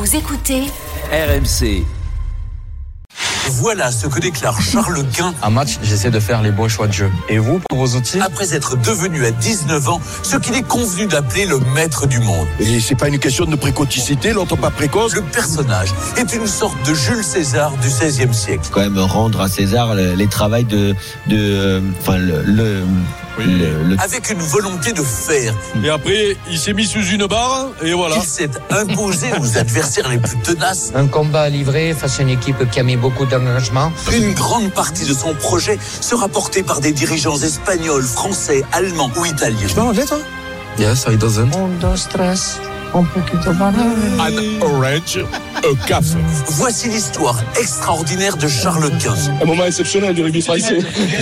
Vous écoutez RMC. Voilà ce que déclare Charles Quint. Un match, j'essaie de faire les bons choix de jeu. Et vous, pour vos outils ? Après être devenu à 19 ans ce qu'il est convenu d'appeler le maître du monde. Et c'est pas une question de précoticité, l'autre pas précoce. Le personnage est une sorte de Jules César du XVIe siècle. Quand même rendre à César les travails Avec une volonté de faire. Et après, il s'est mis sous une barre, et voilà. Il s'est imposé aux adversaires les plus tenaces. Un combat à livrer face à une équipe qui a mis beaucoup d'engagement. Une grande partie de son projet sera portée par des dirigeants espagnols, français, allemands ou italiens. Tu parles anglais, toi ? Yes, I doesn't. Un, deux, tres, un poquito banane. An orange, a café. Voici l'histoire extraordinaire de Charles Quint. Un moment exceptionnel du rugby français.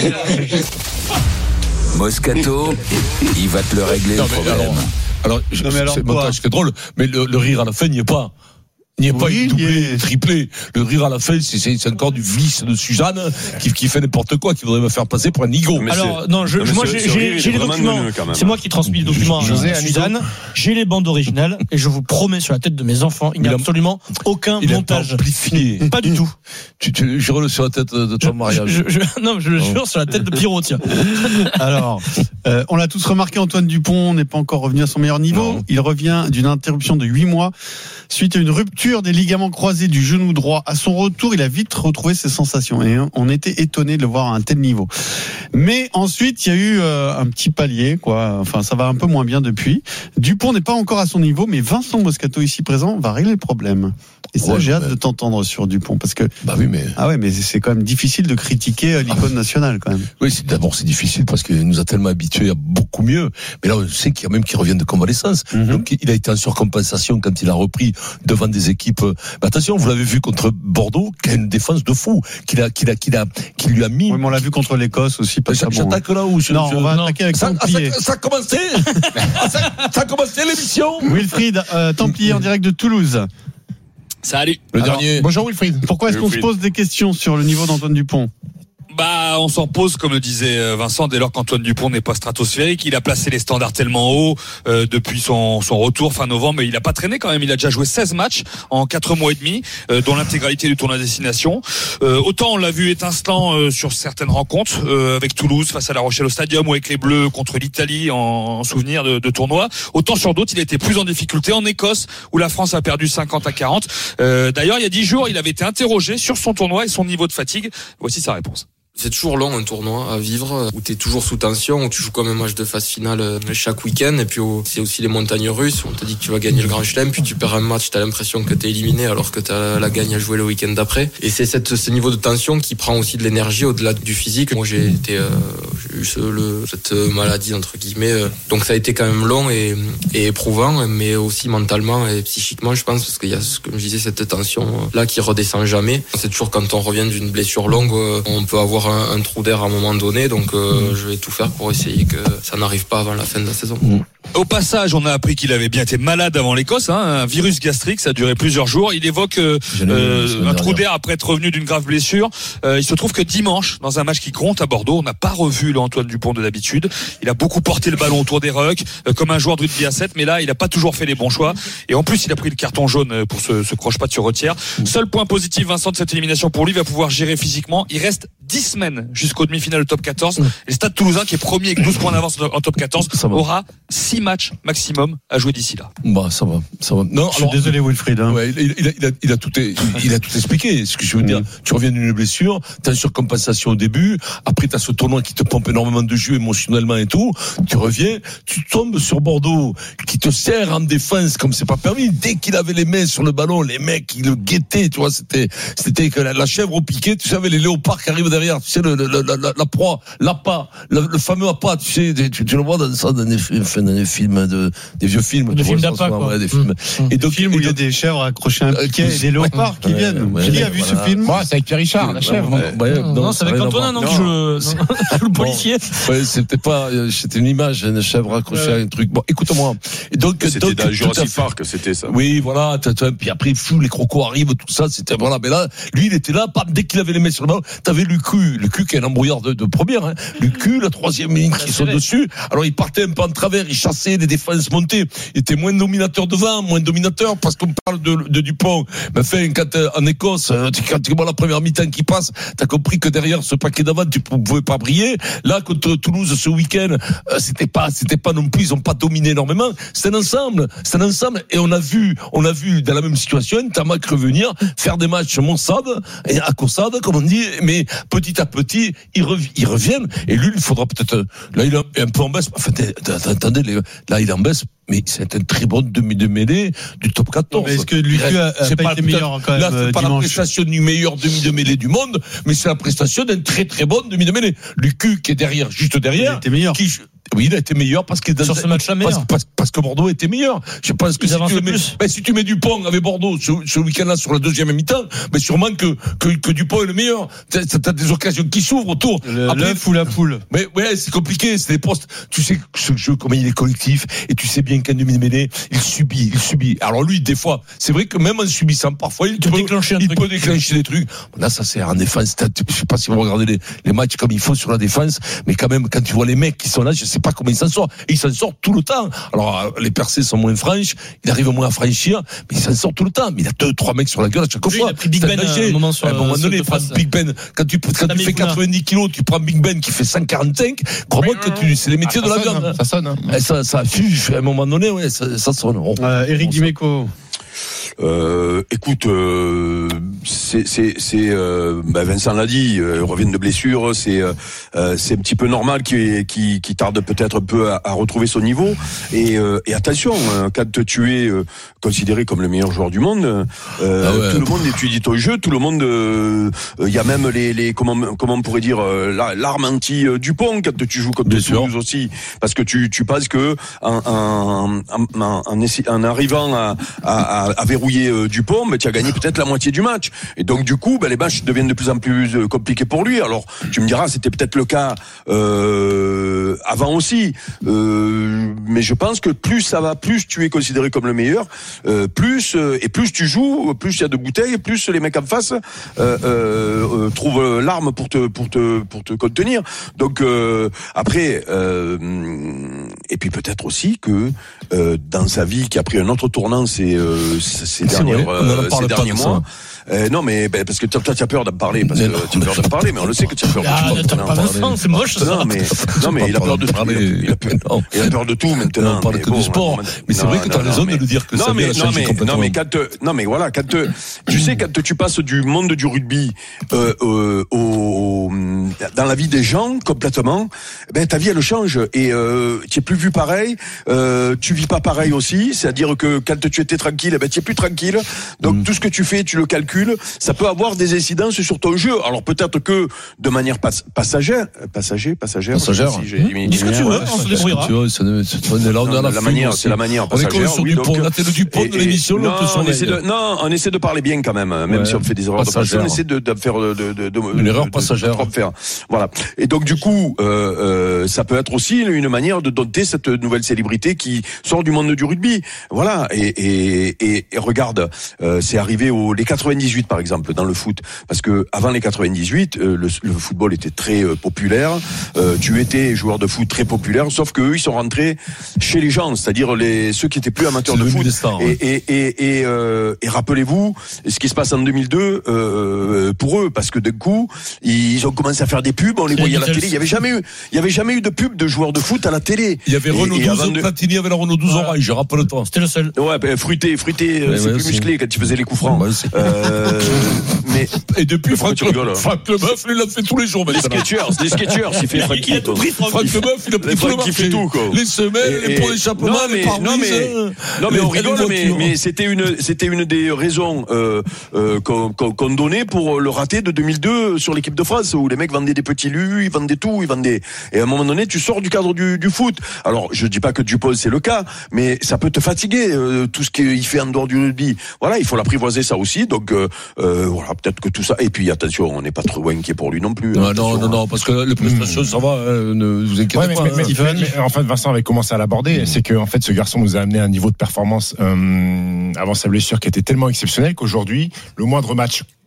Moscato, il va te le régler le problème. Alors, c'est montage qui est drôle, mais le rire à la fin n'y est pas. Il n'y a pas une doublé, triplé. Le rire à la fin, c'est encore du vice de Suzanne qui fait n'importe quoi, qui voudrait me faire passer pour un nigo. Alors, non, moi, j'ai les documents. C'est moi qui transmets les documents à Suzanne. J'ai les bandes originales et je vous promets sur la tête de mes enfants, il n'y a absolument aucun montage. Pas du tout. Tu jure sur la tête de ton mariage. Non, je le jure sur la tête de Pierrot, tiens. Alors, on l'a tous remarqué, Antoine Dupont n'est pas encore revenu à son meilleur niveau. Non. Il revient d'une interruption de 8 mois suite à une rupture des ligaments croisés du genou droit. À son retour, il a vite retrouvé ses sensations et on était étonné de le voir à un tel niveau. Mais ensuite, il y a eu un petit palier, quoi. Enfin, ça va un peu moins bien depuis. Dupont n'est pas encore à son niveau, mais Vincent Moscato, ici présent, va régler le problème. Et ça, j'ai hâte de t'entendre sur Dupont, parce que mais c'est quand même difficile de critiquer l'icône nationale, quand même. Oui, c'est difficile parce qu'il nous a tellement habitués à beaucoup mieux. Mais là, on sait qu'il y a même qui reviennent de convalescence. Donc, il a été en surcompensation quand il a repris devant des équipes. Mais attention, vous l'avez vu contre Bordeaux, qui a une défense de fou, qui lui a mis. Oui, mais on l'a vu contre l'Écosse aussi. J'attaque là où Non, on va attaquer avec Templier. Ça a commencé. Ça a commencé l'émission. Wilfried, Templier en direct de Toulouse. Salut. Dernier. Bonjour Wilfried. Pourquoi est-ce qu'on se pose des questions sur le niveau d'Antoine Dupont ? On s'en pose, comme le disait Vincent, dès lors qu'Antoine Dupont n'est pas stratosphérique. Il a placé les standards tellement haut depuis son retour fin novembre, mais il a pas traîné quand même. Il a déjà joué 16 matchs en 4 mois et demi, dont l'intégralité du tournoi destination. Autant on l'a vu étincelant sur certaines rencontres, avec Toulouse face à La Rochelle au Stadium ou avec les Bleus contre l'Italie en souvenir de tournoi. Autant sur d'autres, il était plus en difficulté en Écosse où la France a perdu 50-40. D'ailleurs, il y a 10 jours, il avait été interrogé sur son tournoi et son niveau de fatigue. Voici sa réponse. C'est toujours long un tournoi à vivre où t'es toujours sous tension, où tu joues comme un match de phase finale chaque week-end, et puis c'est aussi les montagnes russes où on te dit que tu vas gagner le Grand Chelem, puis tu perds un match, t'as l'impression que t'es éliminé alors que t'as la gagne à jouer le week-end d'après. Et c'est ce niveau de tension qui prend aussi de l'énergie au-delà du physique. Moi j'ai eu cette maladie entre guillemets, donc ça a été quand même long et éprouvant, mais aussi mentalement et psychiquement je pense, parce qu'il y a, comme je disais, cette tension là qui redescend jamais. C'est toujours quand on revient d'une blessure longue, on peut avoir un trou d'air à un moment donné, donc je vais tout faire pour essayer que ça n'arrive pas avant la fin de la saison. Au passage, on a appris qu'il avait bien été malade avant l'Écosse, un virus gastrique, ça a duré plusieurs jours. Il évoque un trou d'air après être revenu d'une grave blessure. Il se trouve que dimanche, dans un match qui compte à Bordeaux, on n'a pas revu le Antoine Dupont de d'habitude. Il a beaucoup porté le ballon autour des rucks, comme un joueur de rugby à 7, mais là, il n'a pas toujours fait les bons choix. Et en plus, il a pris le carton jaune pour ce croche-patte sur retière. Seul point positif, Vincent, de cette élimination pour lui, il va pouvoir gérer physiquement. Il reste 10 semaines jusqu'au demi-finale du top 14. Et le Stade Toulousain, qui est premier avec 12 points d'avance en top 14, aura 6 matchs maximum à jouer d'ici là. Ça va. Non, je suis désolé, Wilfried. Ouais, il a tout expliqué. Ce que je veux dire, tu reviens d'une blessure, t'as une surcompensation au début, après t'as ce tournoi qui te pompe énormément de jus émotionnellement et tout, tu reviens, tu tombes sur Bordeaux, qui te serre en défense comme c'est pas permis. Dès qu'il avait les mains sur le ballon, les mecs, ils le guettaient, tu vois, c'était que la chèvre au piquet, tu savais, les léopards qui arrivent derrière, tu sais, la proie, l'appât, le fameux appât, tu sais, tu le vois dans des films des vieux films. Des films d'appât, quoi. Ouais, des films. Et donc, films où il y a des chèvres accrochées à un piquet et des léopards qui viennent. Qui a vu ce film? C'est avec Pierre Richard, la chèvre. Non, c'est avec Antonin, non, le policier. Ouais, c'était une image, une chèvre accrochée à un truc. Bon, écoute-moi. C'était dans Jurassic Park, c'était ça. Oui, voilà, puis après, les crocos arrivent, tout ça, c'était, voilà, mais là, lui, il était là, dès qu'il avait les mains sur le ballon, t'avais Lucu qui est un embrouillard de première, Lucu, la troisième ligne qui saute dessus. Alors, il partait un peu en travers, il chassé, des défenses montées. Il était moins dominateur devant, moins dominateur, parce qu'on parle de Dupont. Mais enfin, quand en Écosse, quand tu vois la première mi-temps qui passe, t'as compris que derrière ce paquet d'avant, tu pouvais pas briller. Là, contre Toulouse ce week-end, c'était pas non plus, ils ont pas dominé énormément. C'est un ensemble. Et on a vu dans la même situation, Tamac revenir, faire des matchs Monsade et à Cossade, comme on dit, mais petit à petit, ils reviennent. Et lui, il faudra peut-être, là, il est un peu en baisse. Enfin, attendez, là, il est en baisse. Mais c'est un très bon demi de mêlée du top 14. Mais est-ce que Lucu a pas été meilleur quand même? Là, c'est pas la prestation du meilleur demi de mêlée du monde, mais c'est la prestation d'un très très bon demi de mêlée. Lucu qui est derrière, juste derrière. Il était meilleur. Oui, il a été meilleur parce que sur ce match-là meilleur. Parce que Bordeaux était meilleur. Je pense que si tu mets Dupont avec Bordeaux ce week-end-là sur la deuxième mi-temps, mais sûrement que Dupont est le meilleur. T'as des occasions qui s'ouvrent autour. L'œuf ou la poule. Mais ouais, c'est compliqué, c'est des postes. Tu sais ce jeu comment il est collectif et tu sais bien qu'un demi-mêlée, il subit. Alors lui, des fois, c'est vrai que même en subissant, parfois il peut déclencher des trucs. Là, ça sert en défense. Je sais pas si vous regardez les matchs comme il faut sur la défense, mais quand même quand tu vois les mecs qui sont là, je sais pas comment il s'en sort. Et il s'en sort tout le temps. Alors, les percées sont moins franches, il arrive moins à franchir, mais il s'en sort tout le temps. Mais il a 2-3 mecs sur la gueule à chaque fois. Il a pris Big Ben à un moment donné, Big Ben, quand tu fais 90 kilos, tu prends Big Ben qui fait 145, crois-moi que c'est les métiers de la viande. Ça sonne. Ça fuge, à un moment donné, ouais, ça sonne. Éric Dimeco. Écoute, Vincent l'a dit, ils reviennent de blessure, c'est un petit peu normal qui tarde peut-être un peu à retrouver son niveau. Et attention, quand tu es considéré comme le meilleur joueur du monde, tout le monde étudie ton jeu, tout le monde, il y a même les comment on pourrait dire l'arme anti Dupont quand tu joues contre Toulouse aussi, parce que tu penses que en arrivant à verrouiller Dupont, mais tu as gagné peut-être la moitié du match. Et donc du coup, les matchs deviennent de plus en plus compliqués pour lui. Alors tu me diras, c'était peut-être le cas avant aussi. Mais je pense que plus ça va, plus tu es considéré comme le meilleur, plus tu joues, plus il y a de bouteilles, plus les mecs en face trouvent l'arme pour te contenir. Donc après, et puis peut-être aussi que dans sa vie qui a pris un autre tournant ces derniers mois. Non, mais parce que toi, tu as peur d'en parler, mais on le sait que tu as peur. C'est moche. Non, mais il a peur de tout. Il a peur de tout maintenant. On parle que du sport. Mais c'est vrai que tu as raison de le dire que ça vient changer complètement. Non, mais voilà, quand tu sais, quand tu passes du monde du rugby dans la vie des gens complètement, ta vie elle change et tu es plus vu pareil, tu vis pas pareil aussi. C'est-à-dire que quand tu étais tranquille, tu es plus tranquille. Donc tout ce que tu fais, tu le calcules. Ça peut avoir des incidences sur ton jeu. Alors peut-être que de manière passagère. Dis ce que tu veux, on se débrouillera. C'est la manière on est sur Dupont, on a fait le Dupont de l'émission. On essaie de parler bien quand même si on fait des erreurs de passage, on essaie de faire une erreur passagère. Voilà. Et donc du coup, ça peut être aussi une manière de dompter cette nouvelle célébrité qui sort du monde du rugby. Voilà. Et regarde, c'est arrivé les 98 par exemple dans le foot, parce que avant les 98 le football était très populaire, tu étais joueur de foot très populaire, sauf que eux ils sont rentrés chez les gens, c'est-à-dire ceux qui étaient plus amateurs de foot et rappelez-vous ce qui se passe en 2002 pour eux, parce que d'un coup ils ont commencé à faire des pubs, on les voyait à la télé. Il y avait jamais eu de pub de joueurs de foot à la télé. Il y avait Renault 12 Platini avec la Renault 12 orange, rappelle-toi, c'était le seul. Ouais, fruité, c'est plus musclé quand tu faisais les coups francs. Et depuis Franck Leboeuf, il l'a fait tous les jours. Les Skechers, il fait Francky. Franck Leboeuf, il a pris tout le marché. Fait tout, quoi. Les semelles, les pots d'échappement, les pare-brises. Non, mais on rigole, mais c'était une des raisons qu'on donnait pour le raté de 2002 sur l'équipe de France, où les mecs vendaient des petits lus, ils vendaient tout, et à un moment donné, tu sors du cadre du foot. Alors, je dis pas que Dupont c'est le cas, mais ça peut te fatiguer, tout ce qu'il fait en dehors du rugby. Voilà, il faut l'apprivoiser ça aussi, donc voilà, peut-être que tout ça. Et puis attention, on n'est pas trop inquiet pour lui non plus. Non, parce que les prestations, ça va, ne vous inquiétez pas. Mais en fait, Vincent avait commencé à l'aborder, c'est que en fait, ce garçon nous a amené à un niveau de performance avant sa blessure qui était tellement exceptionnel qu'aujourd'hui, le moindre match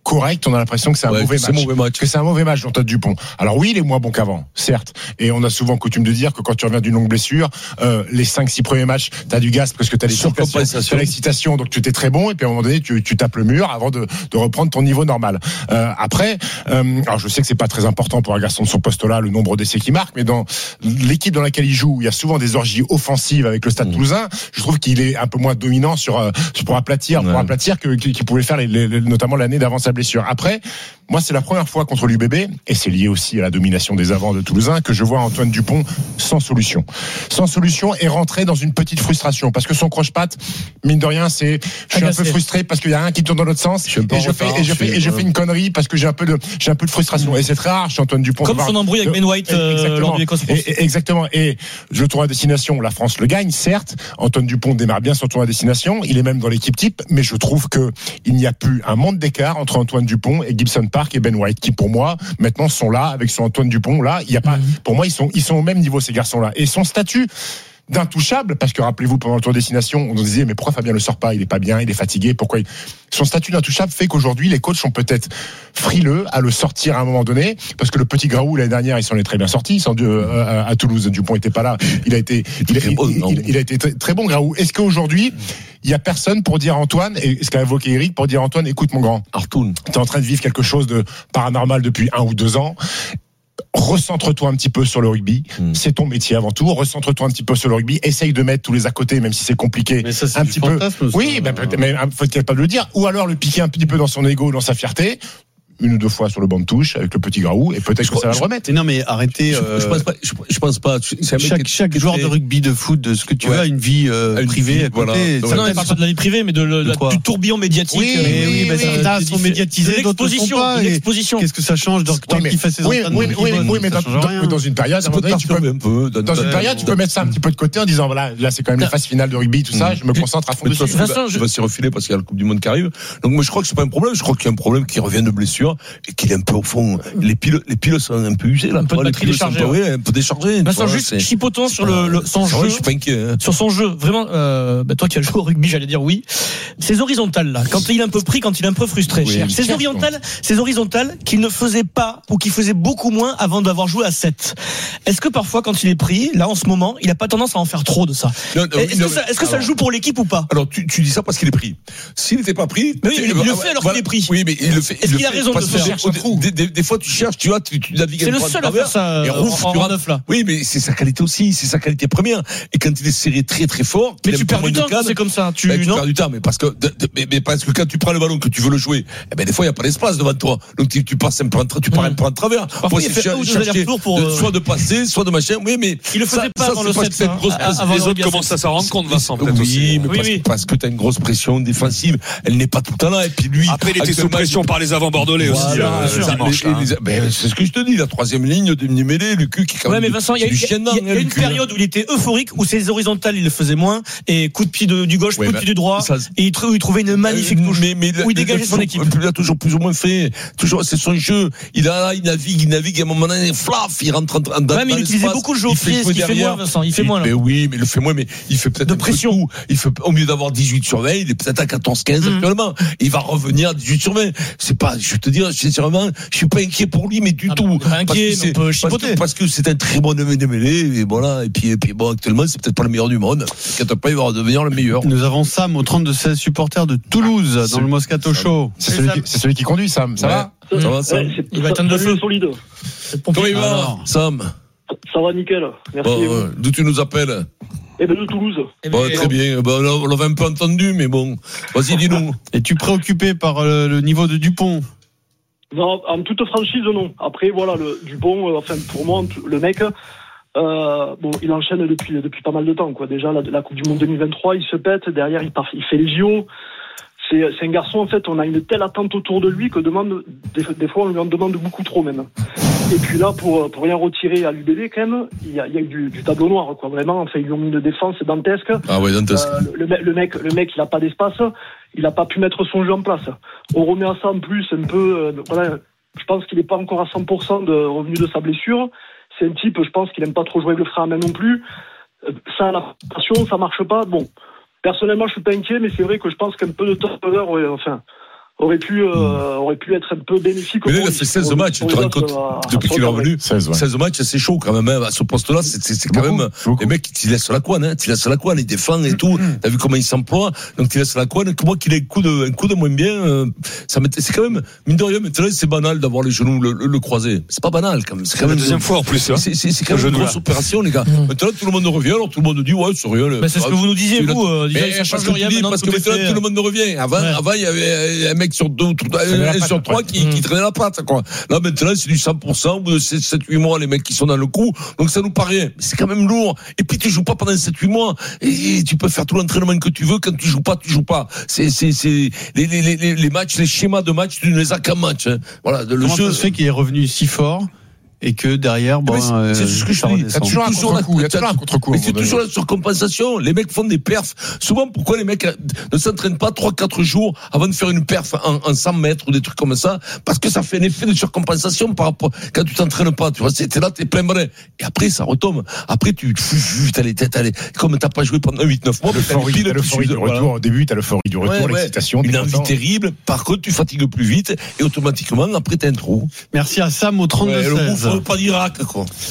correct, on a l'impression que c'est un mauvais match. Que c'est un mauvais match d'Antoine Dupont. Alors oui, il est moins bon qu'avant, certes. Et on a souvent coutume de dire que quand tu reviens d'une longue blessure, les 5-6 premiers matchs, t'as du gaz parce que t'as l'excitation, donc tu t'es très bon, et puis à un moment donné, tu tapes le mur avant de reprendre ton niveau normal. Après, alors je sais que c'est pas très important pour un garçon de son poste-là, le nombre d'essais qu'il marque, mais dans l'équipe dans laquelle il joue, il y a souvent des orgies offensives avec le Stade Toulousain. Je trouve qu'il est un peu moins dominant pour aplatir qu'il pouvait faire notamment l'année d'avant sa blessure. Après, moi, c'est la première fois contre l'UBB, et c'est lié aussi à la domination des avants de Toulousain, que je vois Antoine Dupont sans solution et rentrer dans une petite frustration, parce que son croche-patte, mine de rien, je suis un peu frustré parce qu'il y a un qui tourne dans l'autre sens, et je fais une connerie parce que j'ai un peu de frustration, et c'est très rare chez Antoine Dupont. Comme son embrouille avec Ben White lors du Écosse. Exactement. Et le tournoi à destination, la France le gagne, certes. Antoine Dupont démarre bien son tournoi à destination, il est même dans l'équipe type, mais je trouve que il n'y a plus un monde d'écart entre Antoine Dupont et Gibson Park et Ben White, qui pour moi maintenant sont là avec son Antoine Dupont. Là, il y a pas, pour moi, ils sont au même niveau, ces garçons-là. Et son statut d'intouchable, parce que rappelez-vous, pendant le tour destination, on nous disait mais pourquoi Fabien le sort pas, il est pas bien, il est fatigué, son statut d'intouchable fait qu'aujourd'hui les coachs sont peut-être frileux à le sortir à un moment donné, parce que le petit Graou l'année dernière il s'en est très bien sorti, à Toulouse, Dupont était pas là, il a été très bon Graou. Est-ce qu'aujourd'hui il y a personne pour dire Antoine, et ce qu'a évoqué Eric, pour dire Antoine, écoute mon grand, Artoun, t'es en train de vivre quelque chose de paranormal depuis 1 ou 2 ans. Recentre-toi un petit peu sur le rugby, c'est ton métier avant tout. Recentre-toi un petit peu sur le rugby, essaye de mettre tous les à côté, même si c'est compliqué. Mais ça, c'est un du petit fantasme, peu. Oui, mais faut être capable de le dire, ou alors le piquer un petit peu dans son ego, dans sa fierté. 1 ou 2 fois sur le banc de touche avec le petit Graou, et peut-être que ça va le remettre. Non mais arrêtez. Je pense pas. Chaque joueur de rugby, de foot, de ce que tu veux, a une vie privée à côté. Non, mais pas de la vie privée, mais du tourbillon médiatique. Oui, sont médiatisés, d'autres sont pas. L'exposition. Qu'est-ce que ça change tant qu'il fait ses entraînements? Oui, mais dans une période, tu peux mettre ça un petit peu de côté en disant voilà, là c'est quand même la phase finale de rugby, tout ça, je me concentre à fond dessus. Je vais s'y refiler parce qu'il y a la Coupe du Monde qui arrive. Donc moi je crois que c'est pas un problème. Je crois qu'il y a un problème qui revient de blessure et qu'il est un peu au fond. Les piles sont un peu usés là. Un peu de batterie déchargée. Oui, un peu déchargé. Vincent, juste chipotons sur son jeu. Je suis pas inquiet. Sur son jeu, vraiment. Toi qui as joué au rugby, j'allais dire oui. Ces horizontales là, quand il est un peu pris, quand il est un peu frustré. Ces horizontales qu'il ne faisait pas ou qu'il faisait beaucoup moins avant d'avoir joué à 7. Est-ce que parfois quand il est pris, là en ce moment, il a pas tendance à en faire trop de ça? Est-ce que ça joue pour l'équipe ou pas? Alors tu dis ça parce qu'il est pris. S'il n'était pas pris, mais il le fait alors qu'il est pris. Oui, mais il le fait. Est-ce qu'il a raison de le faire? Des fois tu cherches, tu navigues. C'est le seul à faire ça en neuf là. Oui, mais c'est sa qualité aussi, c'est sa qualité première. Et quand il est serré très très fort, mais tu perds du temps, c'est comme ça. Tu perds du temps, mais parce que quand tu prends le ballon que tu veux le jouer, des fois il y a pas d'espace devant toi. Donc tu passes un peu en travers. Parfois il fait soit de passer, soit de machin. Oui, mais il le faisait pas dans le 7. Les autres commencent à s'en rendre compte, Vincent. Oui, mais parce que t'as une grosse pression défensive, elle n'est pas tout le temps là. Et puis lui, après il était sous pression par les avants bordelais aussi. C'est ce que je te dis, la troisième ligne de mêlée, Lucu qui est quand même. Ouais, mais Vincent, il y a une période où il était euphorique, où ses horizontales il le faisait moins, et coup de pied du gauche, coup de pied du droit, et il trouvait une magnifique touche où il dégageait son équipe. Il a toujours plus ou moins fait, c'est son jeu. Il navigue à un moment donné, flaf, il rentre dans. Ouais, mais il utilisait beaucoup le jeu au pied, ce qu'il fait moins, Vincent. Il fait moins là. Mais oui, mais il le fait moins, mais il fait peut-être de pression. Il fait au mieux d'avoir 18 sur 20, il est peut-être à 14-15 actuellement. Il va revenir à 18 sur 20. C'est pas, je te dis, sincèrement, je suis pas inquiet pour lui, mais du tout. Pas inquiet, on peut chipoter. Parce que c'est un très bon démêlé, et voilà. Et puis bon, actuellement, c'est peut-être pas le meilleur du monde. T'inquiète pas, il va devenir le meilleur. Nous avons Sam au 32-16 supporter de Toulouse dans le Moscato Show. C'est celui qui conduit, Sam. Ça va? Ça va, Sam? Il va éteindre le feu. Solide. Comment il va, Sam? Ça va nickel. Merci. D'où tu nous appelles? De Toulouse. Très bien. On l'avait un peu entendu, mais bon. Vas-y, dis-nous. Es-tu préoccupé par le niveau de Dupont? Non, en toute franchise, non. Après, voilà, le Dupont, pour moi, le mec, il enchaîne depuis pas mal de temps, quoi. Déjà, la Coupe du Monde 2023, il se pète. Derrière, il fait les JO. C'est un garçon, en fait, on a une telle attente autour de lui que des fois, on lui en demande beaucoup trop, même. Et puis là, pour rien retirer à l'UBB, quand même, il y a eu du tableau noir, quoi. Vraiment, ils lui ont mis une défense dantesque. Ah ouais, dantesque. Le mec, il a pas d'espace. Il a pas pu mettre son jeu en place. On remet à ça en plus un peu, je pense qu'il est pas encore à 100% de revenu de sa blessure. C'est un type, je pense qu'il aime pas trop jouer avec le frein à main non plus. Ça, la passion, ça marche pas. Bon. Personnellement, je suis pas inquiet, mais c'est vrai que je pense qu'un peu de turnover, aurait pu être un peu bénéfique. Mais là, il a fait 16 matchs, tu te rends compte, depuis qu'il est revenu. 16 matchs, c'est chaud quand même, hein. À ce poste-là, c'est quand même, les mecs, tu laisses la couenne, hein. Tu laisses la couenne, il défend et tout. T'as vu comment il s'emploie. Donc, tu laisses la couenne. Moi, qu'il ait un coup de moins bien, c'est quand même, mine de rien, maintenant, c'est banal d'avoir les genoux, le croisé. C'est pas banal, quand même. C'est quand même la deuxième fois, en plus, hein. C'est quand même une grosse opération, les gars. Maintenant, tout le monde revient, alors tout le monde dit, ouais, c'est rien. Mais c'est ce que vous nous disiez, vous, ça change rien maintenant. Parce que maintenant, tout le monde revient. Avant, il y avait un mec sur 2 sur 3 qui traînait la patte, quoi. Là, maintenant, c'est du 100%, au bout de 7-8 mois, les mecs qui sont dans le coup. Donc, ça nous paraît, mais c'est quand même lourd. Et puis, tu joues pas pendant 7-8 mois. Et tu peux faire tout l'entraînement que tu veux. Quand tu joues pas, tu joues pas. C'est, les matchs, les schémas de match, tu ne les as qu'un match, hein. Voilà. Comment ça se fait qu'il est revenu si fort? Et que derrière, c'est ce que je dis. Il y a toujours un contre-coup. Mais c'est toujours la surcompensation. Les mecs font des perfs. Souvent, pourquoi les mecs ne s'entraînent pas 3-4 jours avant de faire une perf en 100 mètres ou des trucs comme ça? Parce que ça fait un effet de surcompensation par rapport, quand tu t'entraînes pas, tu vois, t'es là, t'es plein balai. Et après, ça retombe. Après, t'as les têtes, comme t'as pas joué pendant 8-9 mois, t'as l'euphorie du retour. Au début, t'as l'euphorie du retour, l'excitation. Une envie terrible. Par contre, tu fatigues plus vite et automatiquement, après, t'as un trou. Merci à Sam au 32-16. Pas d'Irak, quoi.